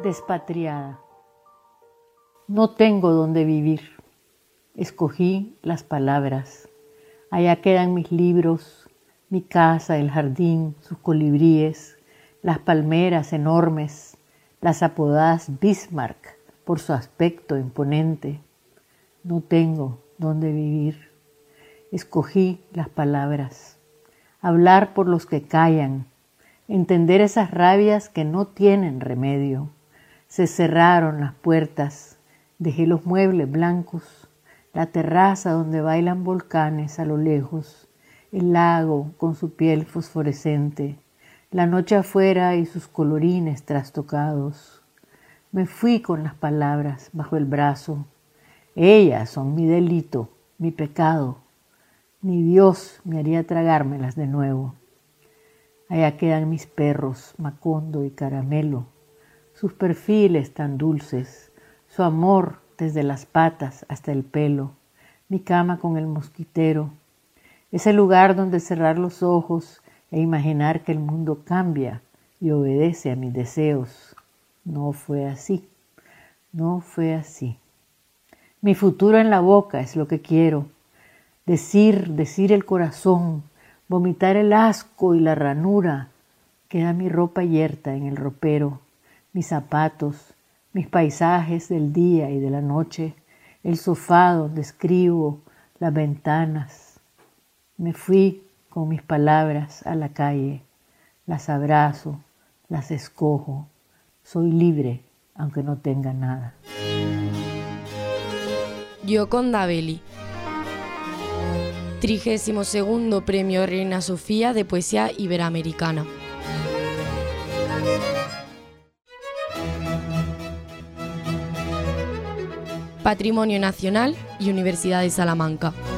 Despatriada. No tengo dónde vivir. Escogí las palabras. Allá quedan mis libros, mi casa, el jardín, sus colibríes, las palmeras enormes, las apodadas Bismarck por su aspecto imponente. No tengo dónde vivir. Escogí las palabras. Hablar por los que callan, entender esas rabias que no tienen remedio. Se cerraron las puertas, dejé los muebles blancos, la terraza donde bailan volcanes a lo lejos, el lago con su piel fosforescente, la noche afuera y sus colorines trastocados. Me fui con las palabras bajo el brazo. Ellas son mi delito, mi pecado. Ni Dios me haría tragármelas de nuevo. Allá quedan mis perros, Macondo y Caramelo, sus perfiles tan dulces, su amor desde las patas hasta el pelo, mi cama con el mosquitero, ese lugar donde cerrar los ojos e imaginar que el mundo cambia y obedece a mis deseos. No fue así, no fue así. Mi futuro en la boca es lo que quiero, decir el corazón, vomitar el asco y la ranura. Queda mi ropa yerta en el ropero, mis zapatos, mis paisajes del día y de la noche, el sofá donde escribo, las ventanas. Me fui con mis palabras a la calle, las abrazo, las escojo. Soy libre, aunque no tenga nada. Gioconda Belli. 32º Premio Reina Sofía de Poesía Iberoamericana. Patrimonio Nacional y Universidad de Salamanca.